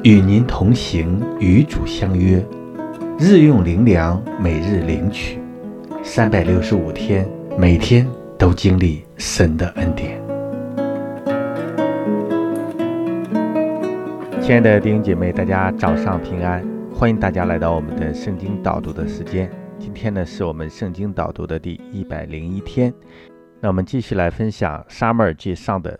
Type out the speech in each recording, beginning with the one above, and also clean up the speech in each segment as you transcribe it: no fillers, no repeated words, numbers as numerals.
与您同行，与主相约，日用灵粮，每日领取，365天，每天都经历神的恩典。亲爱的弟兄姐妹，大家早上平安，欢迎大家来到我们的圣经导读的时间。今天呢，是我们圣经导读的第101天。那我们继续来分享撒母耳记上的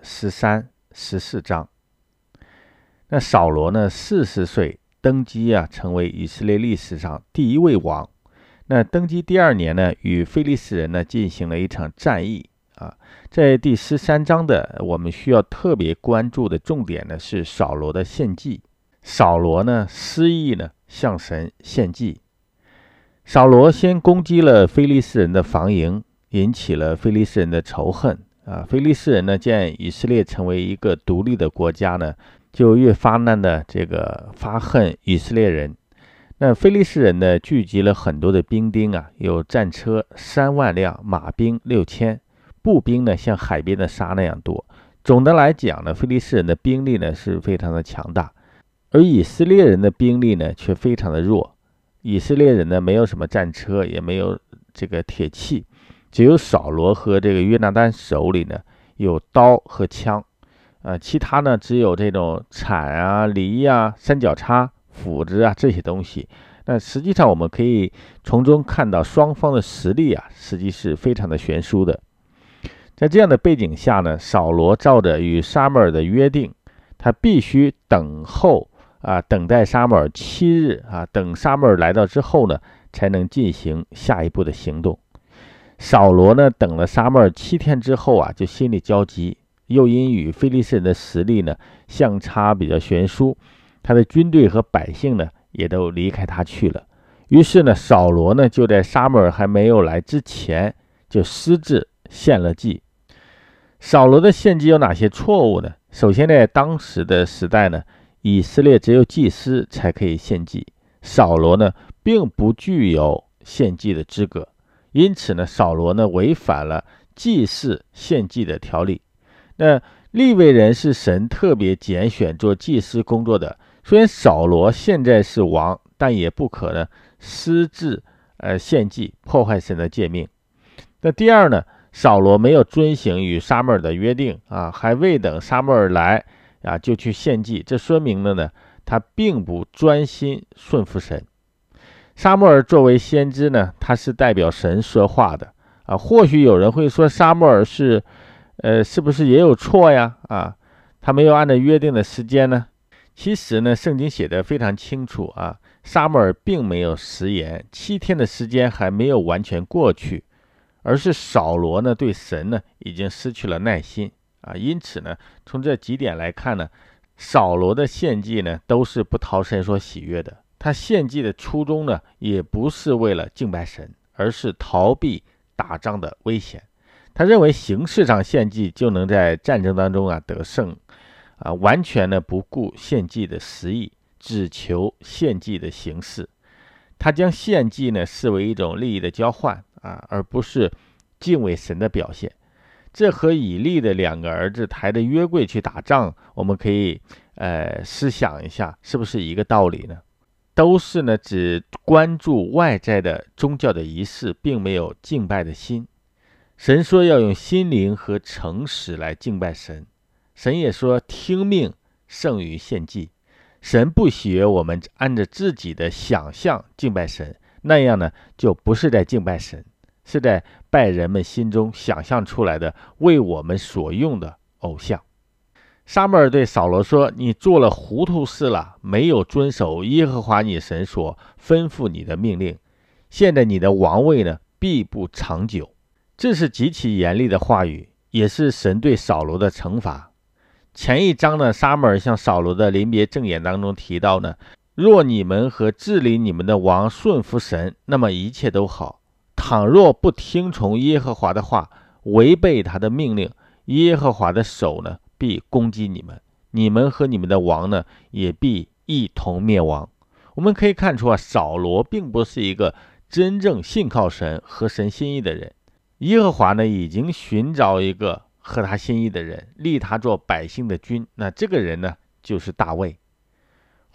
13、14章。那扫罗呢，40岁登基成为以色列历史上第一位王。那登基第2年呢，与非利士人呢进行了一场战役在第13章的我们需要特别关注的重点呢是扫罗的献祭。扫罗呢失意呢向神献祭。扫罗先攻击了非利士人的防营，引起了非利士人的仇恨非利士人呢见以色列成为一个独立的国家呢，就越发的发恨以色列人。那非利士人呢聚集了很多的兵丁有战车3万辆，马兵6000，步兵呢像海边的沙那样多。总的来讲呢，非利士人的兵力呢是非常的强大，而以色列人的兵力呢却非常的弱。以色列人呢没有什么战车，也没有铁器，只有扫罗和约拿单手里呢有刀和枪其他呢只有这种铲犁三角叉、斧子这些东西。那实际上我们可以从中看到双方的实力实际是非常的悬殊的。在这样的背景下呢，扫罗照着与撒母耳的约定，他必须等待撒母耳7日等撒母耳来到之后呢，才能进行下一步的行动。扫罗呢等了撒母耳7天之后就心里焦急，又因与非利士人的实力呢相差比较悬殊，他的军队和百姓呢也都离开他去了。于是呢，扫罗呢就在撒母耳还没有来之前就私自献了祭。扫罗的献祭有哪些错误呢？首先在当时的时代呢，以色列只有祭司才可以献祭，扫罗呢并不具有献祭的资格，因此呢，扫罗呢违反了祭祀献祭的条例。那利未人是神特别拣选做祭司工作的，虽然扫罗现在是王，但也不可能私自献祭，破坏神的诫命。那第二呢，扫罗没有遵行与撒母耳的约定还未等撒母耳来就去献祭，这说明了呢，他并不专心顺服神。撒母耳作为先知呢，他是代表神说话的或许有人会说，撒母耳是不是也有错呀？他没有按照约定的时间呢？其实呢，圣经写得非常清楚撒母耳并没有食言，7天的时间还没有完全过去，而是扫罗呢对神呢已经失去了耐心因此呢，从这几点来看呢，扫罗的献祭呢都是不讨神所喜悦的。他献祭的初衷呢，也不是为了敬拜神，而是逃避打仗的危险。他认为形式上献祭就能在战争当中得胜完全呢不顾献祭的实意，只求献祭的形式。他将献祭呢视为一种利益的交换而不是敬畏神的表现。这和以利的2个儿子抬着约柜去打仗，我们可以思想一下，是不是一个道理呢？都是呢只关注外在的宗教的仪式，并没有敬拜的心。神说要用心灵和诚实来敬拜神，神也说听命胜于献祭。神不喜悦我们按着自己的想象敬拜神，那样呢就不是在敬拜神，是在拜人们心中想象出来的为我们所用的偶像。撒母耳对扫罗说，你做了糊涂事了，没有遵守耶和华你神所吩咐你的命令，现在你的王位呢必不长久。这是极其严厉的话语，也是神对扫罗的惩罚。前一章呢，撒母耳向扫罗的临别赠言当中提到呢，若你们和治理你们的王顺服神，那么一切都好。倘若不听从耶和华的话，违背他的命令，耶和华的手呢必攻击你们，你们和你们的王呢也必一同灭亡。我们可以看出扫罗并不是一个真正信靠神和神心意的人。耶和华呢已经寻找一个合他心意的人，立他做百姓的君，那这个人呢就是大卫。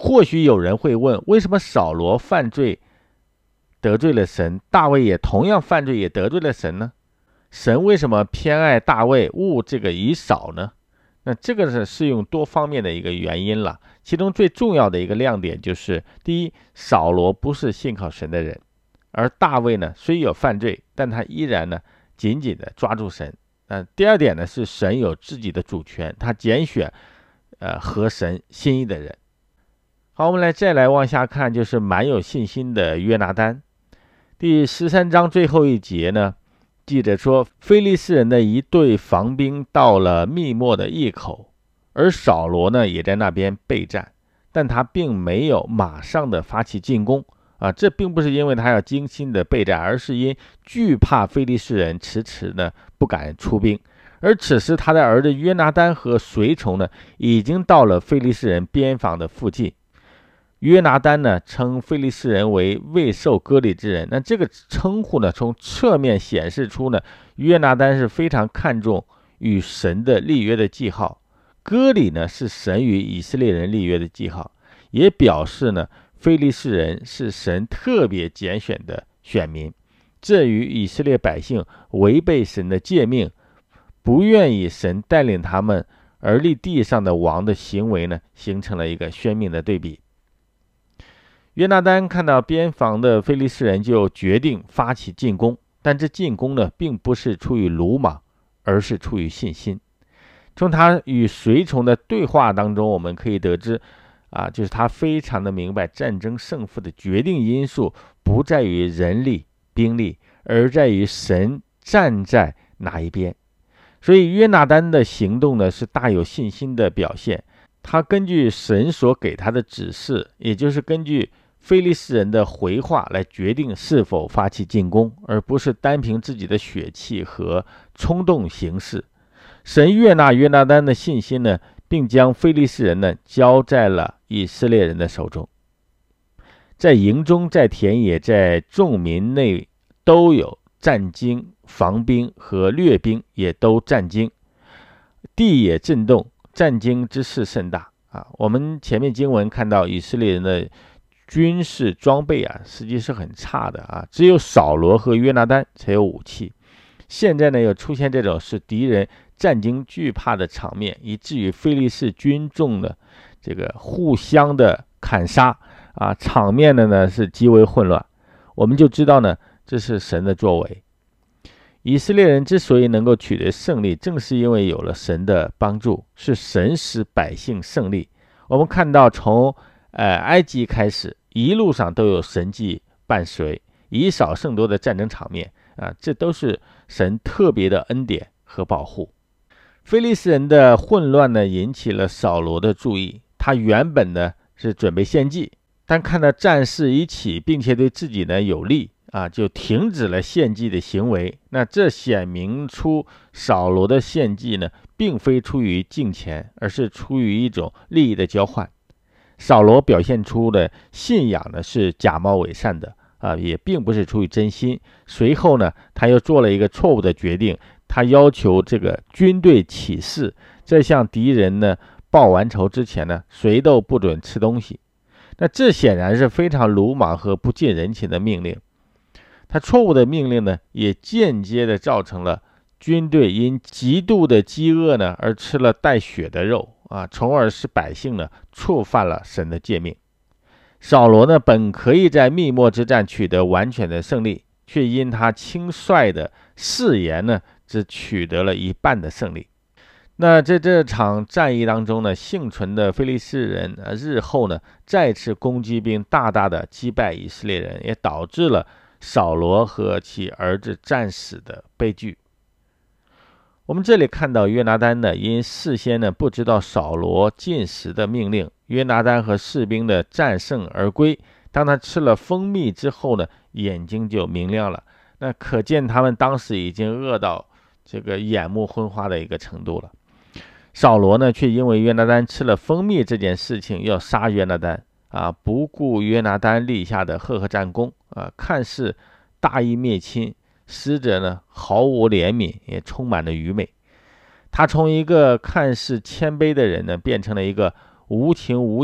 或许有人会问，为什么扫罗犯罪得罪了神，大卫也同样犯罪也得罪了神呢？神为什么偏爱大卫，恶这个以扫呢？那这个是用多方面的一个原因了，其中最重要的一个亮点就是，第一，扫罗不是信靠神的人，而大卫呢虽有犯罪，但他依然呢紧紧的抓住神。第二点呢是神有自己的主权，他拣选合神心意的人。好，我们再来往下看，就是蛮有信心的约拿单。第13章最后一节呢，记着说，非利士人的一队防兵到了密抹的隘口，而扫罗呢也在那边备战，但他并没有马上的发起进攻这并不是因为他要精心的备战，而是因惧怕非利士人迟迟呢不敢出兵。而此时他的儿子约拿单和随从呢已经到了非利士人边防的附近。约拿单呢称非利士人为未受割礼之人，那这个称呼呢从侧面显示出呢约拿单是非常看重与神的立约的记号。割礼呢是神与以色列人立约的记号，也表示呢非利士人是神特别拣选的选民，这与以色列百姓违背神的诫命，不愿意神带领他们而立地上的王的行为呢形成了一个鲜明的对比。约拿单看到边防的非利士人，就决定发起进攻，但这进攻呢并不是出于鲁莽，而是出于信心。从他与随从的对话当中，我们可以得知就是他非常的明白，战争胜负的决定因素不在于人力兵力，而在于神站在哪一边。所以约拿单的行动呢是大有信心的表现，他根据神所给他的指示，也就是根据非利士人的回话来决定是否发起进攻，而不是单凭自己的血气和冲动行事。神悦纳约拿单的信心呢，并将非利士人呢交在了以色列人的手中。在营中，在田野，在众民内都有战惊，防兵和掠兵也都战惊，地也震动，战惊之势甚大我们前面经文看到以色列人的军事装备实际是很差的只有扫罗和约拿单才有武器。现在呢又出现这种使敌人战惊惧怕的场面，以至于非利士军众的这个互相的砍杀场面呢是极为混乱。我们就知道呢这是神的作为。以色列人之所以能够取得胜利，正是因为有了神的帮助，是神使百姓胜利。我们看到从埃及开始，一路上都有神迹伴随，以少胜多的战争场面这都是神特别的恩典和保护。非利士人的混乱呢引起了扫罗的注意，他原本呢是准备献祭，但看到战事一起，并且对自己呢有利就停止了献祭的行为。那这显明出扫罗的献祭呢并非出于敬虔，而是出于一种利益的交换。扫罗表现出的信仰呢是假冒伪善的也并不是出于真心。随后呢他又做了一个错误的决定，他要求这个军队起誓，在向敌人呢报完仇之前呢谁都不准吃东西。那这显然是非常鲁莽和不近人情的命令。他错误的命令呢也间接的造成了军队因极度的饥饿呢而吃了带血的肉从而使百姓呢触犯了神的诫命。扫罗呢本可以在密抹之战取得完全的胜利，却因他轻率的誓言呢只取得了一半的胜利。那在这场战役当中呢，幸存的非利士人日后呢再次攻击并大大的击败以色列人，也导致了扫罗和其儿子战死的悲剧。我们这里看到约拿单呢因事先呢不知道扫罗禁食的命令，约拿单和士兵的战胜而归。当他吃了蜂蜜之后呢，眼睛就明亮了。那可见他们当时已经饿到这个眼目昏花的一个程度了。扫罗呢却因为约拿单吃了蜂蜜这件事情要杀约拿单不顾约拿单立下的赫赫战功看似大义灭亲，实则呢毫无怜悯，也充满了愚昧。他从一个看似谦卑的人呢变成了一个无情无义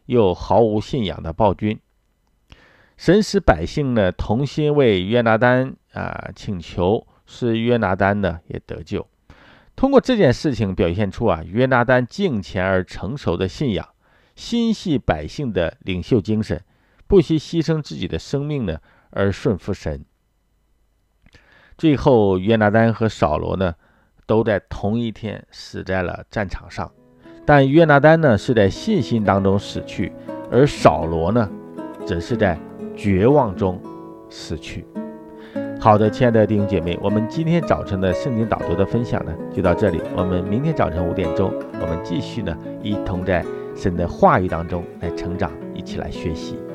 又毫无信仰的暴君。神使百姓呢同心为约拿单请求，使约拿单呢也得救。通过这件事情表现出约拿单敬虔而成熟的信仰，心系百姓的领袖精神，不惜牺牲自己的生命呢而顺服神。最后约拿单和扫罗呢都在同一天死在了战场上，但约拿单呢是在信心当中死去，而扫罗呢则是在绝望中死去。好的，亲爱的弟兄姐妹，我们今天早晨的圣经导读的分享呢就到这里，我们明天早晨5点钟我们继续呢一同在神的话语当中来成长，一起来学习。